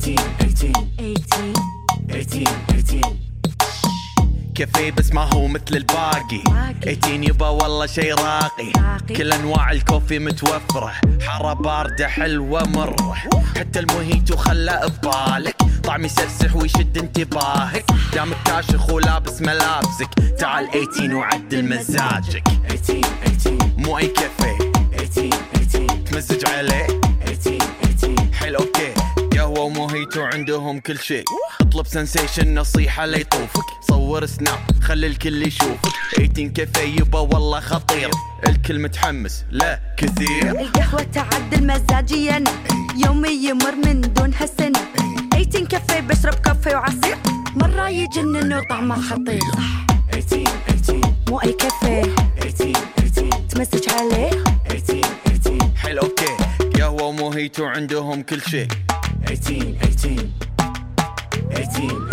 كافيه بس ما هو مثل الباقي. 18 يبا والله شي راقي. كل انواع الكوفي متوفرة، حارة باردة حلوة مرة. حتى الموهيتو خلى ببالك طعم يسرسح ويشد انتباهك. دامك كاشخ ولابس ملابسك، تعال 18 وعدل مزاجك. 18 مو اي كافيه، 18 تمزج عليه. 18 حلو اوكي، قهوة وموهيتو عندهم كل شيء. اطلب سنسيشن نصيحة ليطوفك، صور سناب خلي الكل يشوفك. 18 كافيه يبا والله خطير، الكل متحمس لا كثير. القهوة تعدل مزاجي انا، يومي يمر من دونها سنة. 18 كافيه بشرب كافيه وعصير، مرة يجنن وطعمه خطير. 18 مو اي كافيه، 18 تمسج عليه. 18 حلو اوكي، قهوة وموهيتو عندهم كل شيء. 18